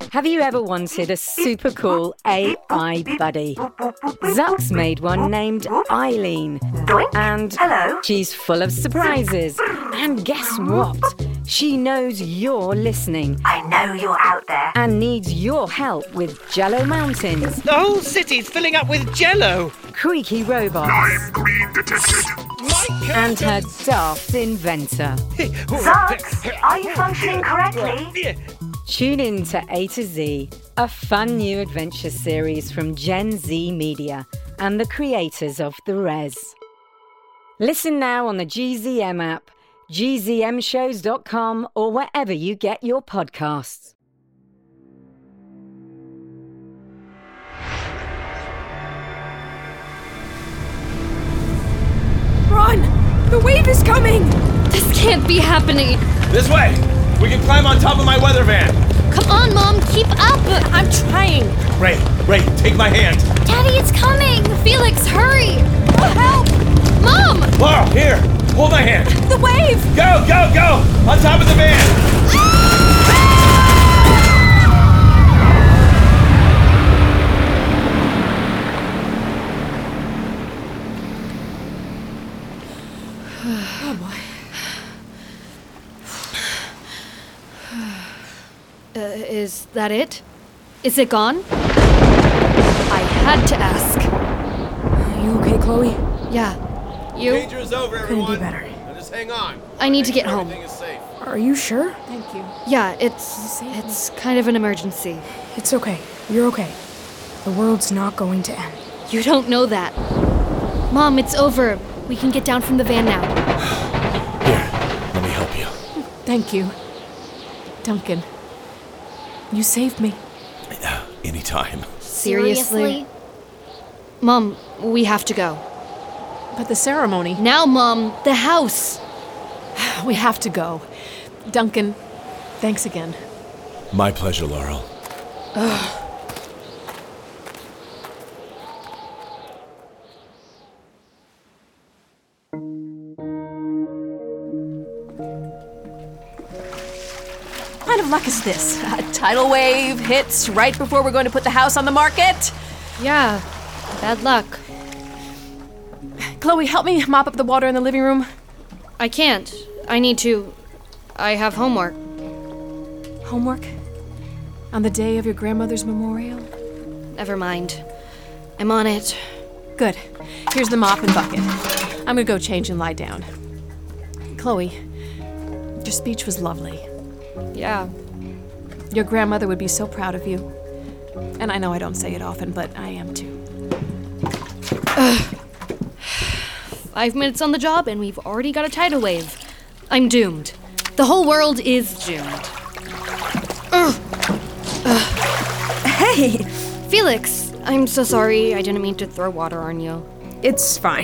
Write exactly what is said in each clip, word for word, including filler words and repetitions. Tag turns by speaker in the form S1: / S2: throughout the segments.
S1: Have you ever wanted a super cool A I buddy? Zuck's made one named Eileen. And
S2: Hello?
S1: she's full of surprises. And guess what? She knows you're listening
S2: I know you're out there.
S1: and needs your help with Jello Mountains,
S3: The whole city's filling up with jello.
S1: creaky robots,
S4: I'm green detected.
S1: and her daft inventor.
S2: Zux, are you functioning correctly?
S1: Tune in to A to Z, a fun new adventure series from Gen Z Media and the creators of The Res. Listen now on the G Z M app, G Z M shows dot com, or wherever you get your podcasts.
S5: Run! The wave is coming!
S6: This can't be happening.
S7: This way! We can climb on top of my weather van!
S6: Come on, Mom, keep up.
S5: I'm trying.
S7: Ray, Ray, take my hand!
S6: Daddy, it's coming. Felix, hurry. Oh, help. Mom!
S7: Laurel, here! Hold my hand!
S5: The wave!
S7: Go, go, go! On top of the van!
S5: Oh boy.
S6: Uh, is that it? Is it gone? I had to ask.
S5: Are you okay, Chloe?
S6: Yeah. You?
S7: Danger is over, everyone!
S5: Couldn't be better.
S7: Now just hang on.
S6: I need to get home.
S7: Everything is safe.
S5: Are you sure? Thank you.
S6: Yeah, it's
S5: Save me.
S6: it's kind of an emergency.
S5: It's okay. You're okay. The world's not going to end.
S6: You don't know that. Mom, it's over. We can get down from the van now.
S7: Here, let me help you.
S5: Thank you. Duncan. You saved me.
S7: Anytime.
S6: Seriously? Mom, we have to go.
S5: But the ceremony.
S6: Now, Mom, the house.
S5: We have to go. Duncan, thanks again.
S7: My pleasure, Laurel.
S5: What kind of luck is this? A tidal wave hits right before we're going to put the house on the market?
S6: Yeah, bad luck.
S5: Chloe, help me mop up the water in the living room.
S6: I can't. I need to. I have homework.
S5: Homework? On the day of your grandmother's memorial?
S6: Never mind. I'm on it.
S5: Good. Here's the mop and bucket. I'm gonna go change and lie down. Chloe, your speech was lovely.
S6: Yeah.
S5: Your grandmother would be so proud of you. And I know I don't say it often, but I am too.
S6: Five minutes on the job, and we've already got a tidal wave. I'm doomed. The whole world is doomed.
S5: Hey!
S6: Felix, I'm so sorry. I didn't mean to throw water on you.
S8: It's fine.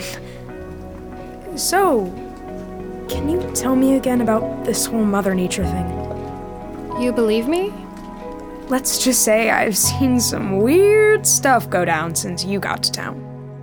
S8: So, can you tell me again about this whole Mother Nature thing?
S6: You believe me?
S8: Let's just say I've seen some weird stuff go down since you got to town.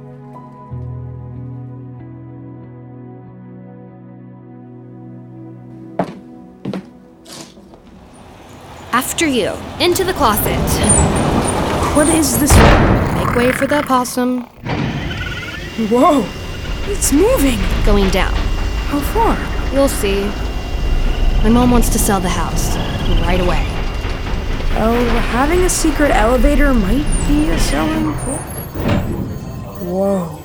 S6: After you. Into the closet.
S8: What is this?
S6: Make way for the possum.
S8: Whoa! It's moving!
S6: Going down.
S8: How far?
S6: You'll see. My mom wants to sell the house. Right away.
S8: Oh, having a secret elevator might be a selling point. Whoa.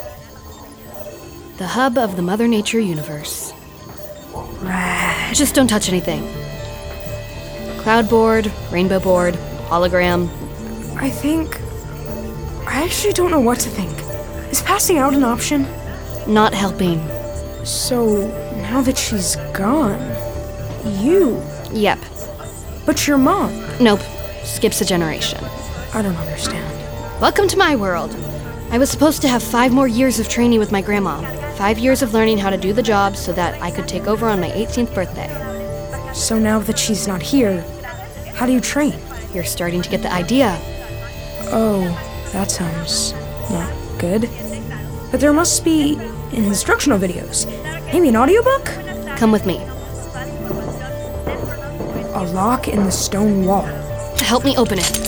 S6: The hub of the Mother Nature universe.
S8: Rad.
S6: Just don't touch anything. Cloud board, rainbow board, hologram.
S8: I think... I actually don't know what to think. Is passing out an option?
S6: Not helping.
S8: So, now that she's gone... You...
S6: Yep.
S8: But your mom...
S6: Nope. Skips a generation.
S8: I don't understand.
S6: Welcome to my world. I was supposed to have five more years of training with my grandma. Five years of learning how to do the job so that I could take over on my eighteenth birthday.
S8: So now that she's not here, how do you train?
S6: You're starting to get the idea.
S8: Oh, that sounds not good. But there must be instructional videos. Maybe an audiobook?
S6: Come with me.
S8: A lock in the stone wall.
S6: Help me open it.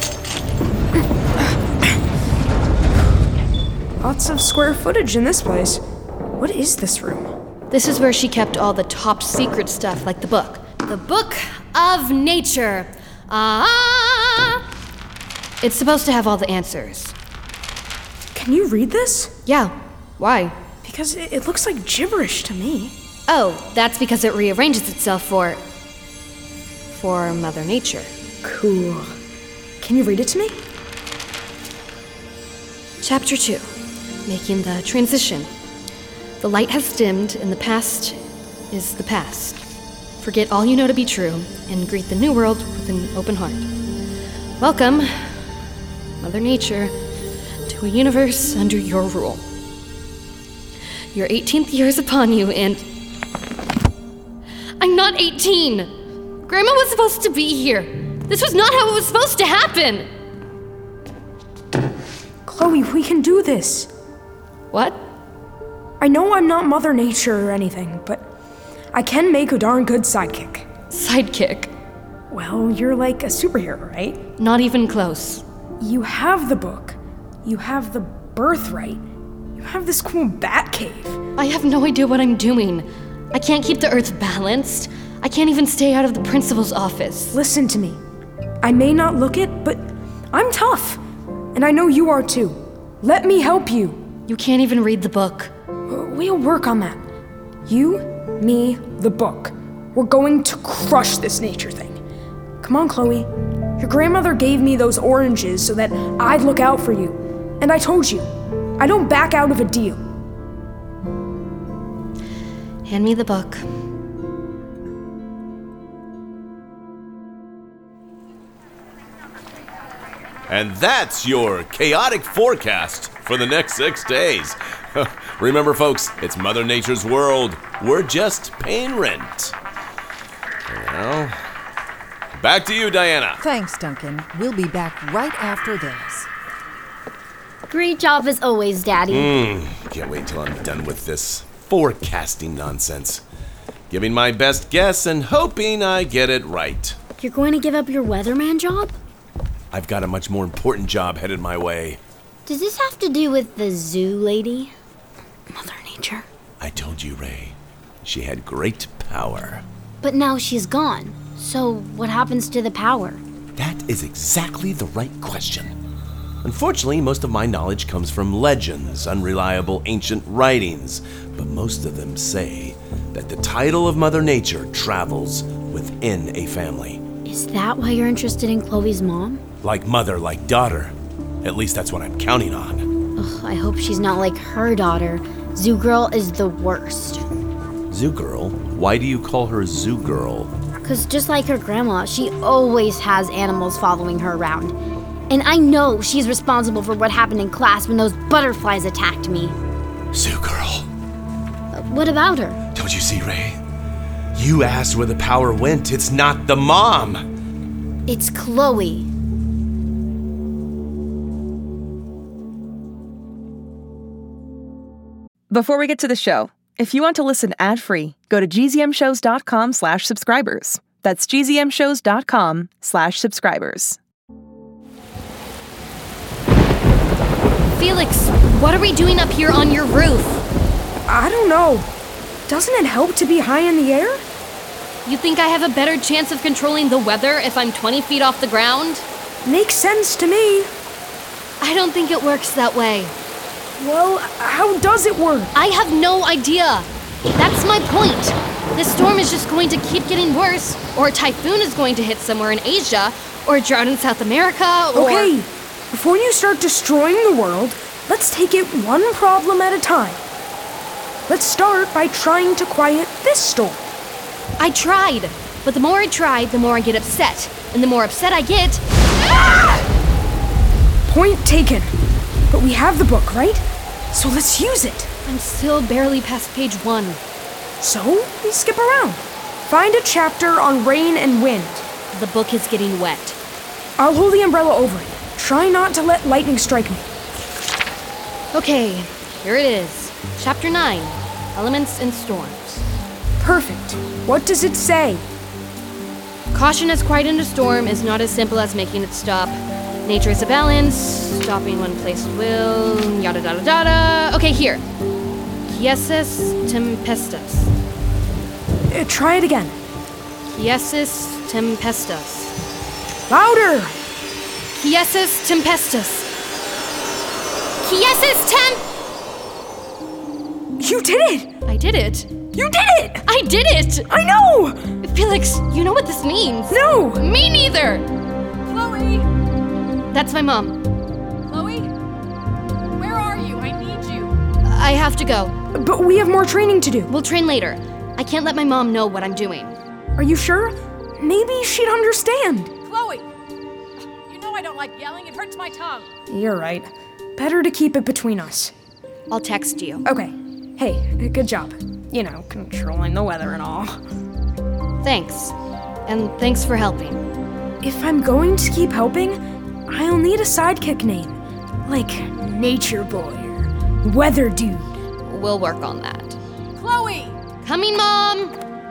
S8: Lots of square footage in this place. What is this room?
S6: This is where she kept all the top secret stuff, like the book. The Book of Nature. Ah! It's supposed to have all the answers.
S8: Can you read this?
S6: Yeah. Why?
S8: Because it, it looks like gibberish to me.
S6: Oh, that's because it rearranges itself for... for Mother Nature.
S8: Cool. Can you read it to me?
S6: Chapter two. Making the transition. The light has dimmed, and the past is the past. Forget all you know to be true, and greet the new world with an open heart. Welcome, Mother Nature, to a universe under your rule. Your eighteenth year is upon you, and... I'm not eighteen! Grandma was supposed to be here! This was not how it was supposed to happen!
S8: Chloe, we can do this.
S6: What?
S8: I know I'm not Mother Nature or anything, but I can make a darn good sidekick.
S6: Sidekick?
S8: Well, you're like a superhero, right?
S6: Not even close.
S8: You have the book. You have the birthright. You have this cool bat cave.
S6: I have no idea what I'm doing. I can't keep the Earth balanced. I can't even stay out of the principal's office.
S8: Listen to me. I may not look it, but I'm tough. And I know you are too. Let me help you.
S6: You can't even read the book.
S8: We'll work on that. You, me, the book. We're going to crush this nature thing. Come on, Chloe. Your grandmother gave me those oranges so that I'd look out for you. And I told you, I don't back out of a deal.
S6: Hand me the book.
S4: And that's your chaotic forecast for the next six days. Remember, folks, it's Mother Nature's world. We're just paying rent. Now, back to you, Diana.
S9: Thanks, Duncan. We'll be back right after this.
S10: Great job as always, Daddy.
S4: Mm, can't wait till I'm done with this forecasting nonsense. Giving my best guess and hoping I get it right.
S10: You're going to give up your weatherman job?
S4: I've got a much more important job headed my way.
S10: Does this have to do with the zoo lady? Mother Nature?
S4: I told you, Ray. She had great power.
S10: But now she's gone. So what happens to the power?
S4: That is exactly the right question. Unfortunately, most of my knowledge comes from legends, unreliable ancient writings, but most of them say that the title of Mother Nature travels within a family.
S10: Is that why you're interested in Chloe's mom?
S4: Like mother, like daughter. At least that's what I'm counting on.
S10: Ugh, I hope she's not like her daughter. Zoo Girl is the worst.
S4: Zoo Girl? Why do you call her Zoo Girl?
S10: Because just like her grandma, she always has animals following her around. And I know she's responsible for what happened in class when those butterflies attacked me.
S4: Zoo Girl.
S10: Uh, what about her?
S4: Don't you see, Ray? You asked where the power went. It's not the mom.
S10: It's Chloe.
S11: Before we get to the show, if you want to listen ad-free, go to gzmshows.com slash subscribers. That's gzmshows.com slash subscribers.
S6: Felix, what are we doing up here on your roof?
S8: I don't know. Doesn't it help to be high in the air?
S6: You think I have a better chance of controlling the weather if I'm twenty feet off the ground?
S8: Makes sense to me.
S6: I don't think it works that way.
S8: Well, how does it work?
S6: I have no idea. That's my point. This storm is just going to keep getting worse, or a typhoon is going to hit somewhere in Asia, or a drought in South America, or...
S8: Okay, before you start destroying the world, let's take it one problem at a time. Let's start by trying to quiet this storm.
S6: I tried, but the more I try, the more I get upset. And the more upset I get... Ah!
S8: Point taken. But we have the book, right? So let's use it.
S6: I'm still barely past page one.
S8: So, we skip around. Find a chapter on rain and wind.
S6: The book is getting wet.
S8: I'll hold the umbrella over it. Try not to let lightning strike me.
S6: Okay, here it is. Chapter nine, Elements and Storms.
S8: Perfect. What does it say?
S6: Caution has quietened a storm is not as simple as making it stop. Nature is a balance, stopping when placed will, yada yada yada. Okay, here. Quiesis tempestas.
S8: Uh, try it again.
S6: Quiesis tempestas.
S8: Louder!
S6: Quiesis tempestas. Quiesis temp...
S8: You did it!
S6: I did it.
S8: You did it!
S6: I did it!
S8: I know!
S6: Felix, you know what this means?
S8: No!
S6: Me neither!
S5: Chloe!
S6: That's my mom.
S5: Chloe? Where are you? I need you.
S6: I have to go.
S8: But we have more training to do.
S6: We'll train later. I can't let my mom know what I'm doing.
S8: Are you sure? Maybe she'd understand.
S5: Chloe! You know I don't like yelling. It hurts my tongue.
S8: You're right. Better to keep it between us.
S6: I'll text you.
S8: Okay. Hey, good job. You know, controlling the weather and all.
S6: Thanks. And thanks for helping.
S8: If I'm going to keep helping, I'll need a sidekick name. Like Nature Boy or Weather Dude.
S6: We'll work on that.
S5: Chloe!
S6: Coming, Mom!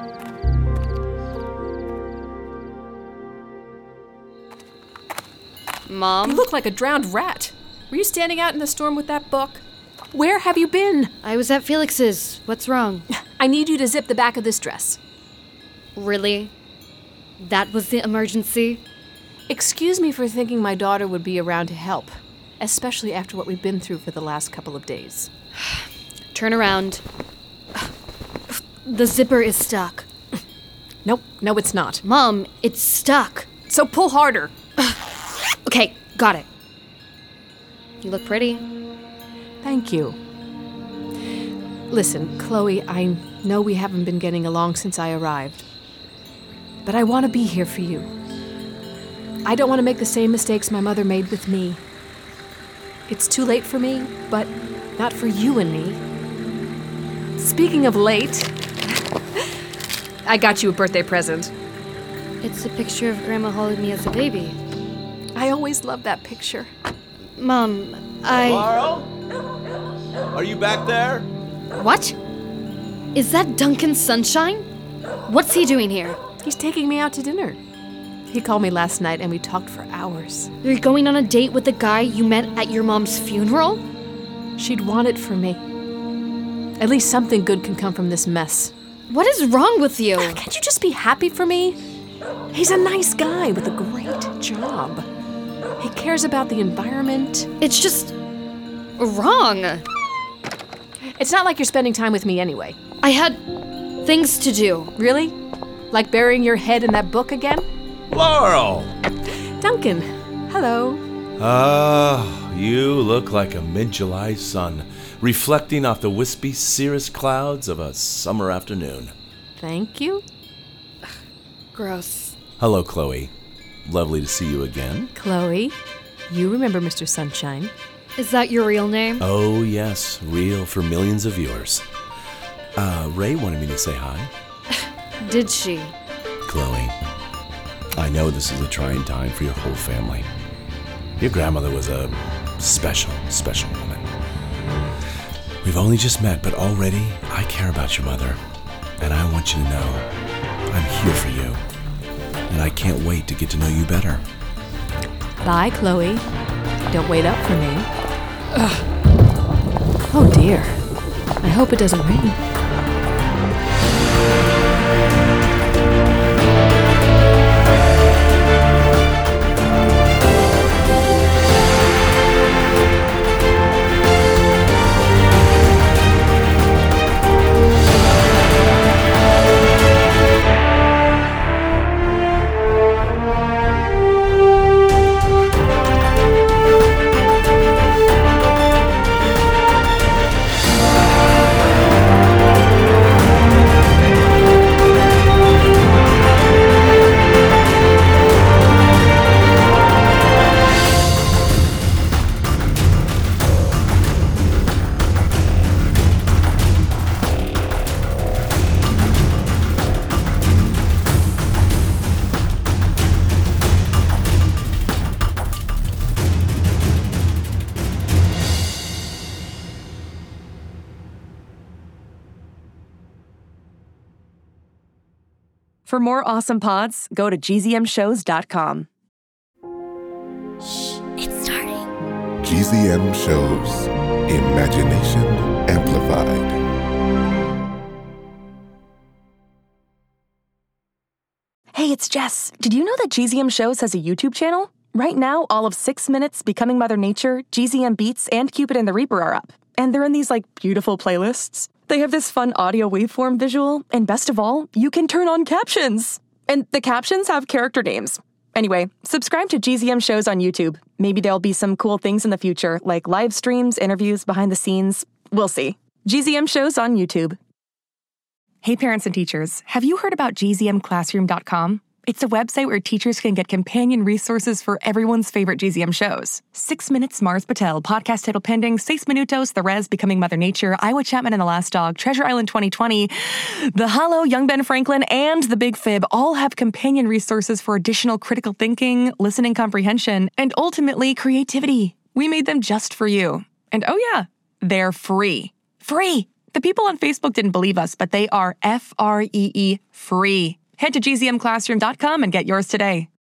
S6: Mom?
S5: You look like a drowned rat. Were you standing out in the storm with that book? Where have you been?
S6: I was at Felix's. What's wrong?
S5: I need you to zip the back of this dress.
S6: Really? That was the emergency?
S5: Excuse me for thinking my daughter would be around to help, especially after what we've been through for the last couple of days.
S6: Turn around. The zipper is stuck.
S5: Nope, no it's not.
S6: Mom, it's stuck.
S5: So pull harder.
S6: Okay, got it. You look pretty.
S5: Thank you. Listen, Chloe, I know we haven't been getting along since I arrived, but I want to be here for you. I don't want to make the same mistakes my mother made with me. It's too late for me, but not for you and me. Speaking of late, I got you a birthday present.
S6: It's a picture of Grandma holding me as a baby.
S5: I always loved that picture.
S6: Mom, I...
S4: Laurel? Are you back there?
S6: What? Is that Duncan Sunshine? What's he doing here?
S5: He's taking me out to dinner. He called me last night and we talked for hours.
S6: You're going on a date with the guy you met at your mom's funeral?
S5: She'd want it for me. At least something good can come from this mess.
S6: What is wrong with you?
S5: Can't you just be happy for me? He's a nice guy with a great job. He cares about the environment.
S6: It's just... wrong.
S5: It's not like you're spending time with me anyway.
S6: I had things to do.
S5: Really? Like burying your head in that book again?
S4: Laurel!
S5: Duncan, hello.
S4: Ah, you look like a mid-July sun, reflecting off the wispy cirrus clouds of a summer afternoon.
S5: Thank you.
S6: Gross.
S4: Hello, Chloe. Lovely to see you again.
S5: Chloe, you remember Mister Sunshine.
S6: Is that your real name?
S4: Oh, yes, real for millions of viewers. Uh, Ray wanted me to say hi.
S6: Did she?
S4: Chloe, I know this is a trying time for your whole family. Your grandmother was a special, special woman. We've only just met, but already I care about your mother. And I want you to know I'm here for you. And I can't wait to get to know you better.
S5: Bye, Chloe. Don't wait up for me. Ugh. Oh dear. I hope it doesn't rain.
S11: For more awesome pods, go to G Z M shows dot com.
S10: Shh, it's starting.
S12: G Z M Shows. Imagination Amplified.
S11: Hey, it's Jess. Did you know that G Z M Shows has a YouTube channel? Right now, all of Six Minutes, Becoming Mother Nature, G Z M Beats, and Cupid and the Reaper are up. And they're in these, like, beautiful playlists. They have this fun audio waveform visual, and best of all, you can turn on captions. And the captions have character names. Anyway, subscribe to G Z M Shows on YouTube. Maybe there'll be some cool things in the future, like live streams, interviews, behind the scenes. We'll see. G Z M Shows on YouTube. Hey parents and teachers, have you heard about G Z M classroom dot com? It's a website where teachers can get companion resources for everyone's favorite G Z M shows. Six Minutes, Mars Patel, Podcast Title Pending, Seis Minutos, The Res, Becoming Mother Nature, Iowa Chapman and the Last Dog, Treasure Island twenty twenty, The Hollow, Young Ben Franklin, and The Big Fib all have companion resources for additional critical thinking, listening comprehension, and ultimately creativity. We made them just for you. And oh yeah, they're free. Free! The people on Facebook didn't believe us, but they are F R E E free. Head to G Z M classroom dot com and get yours today.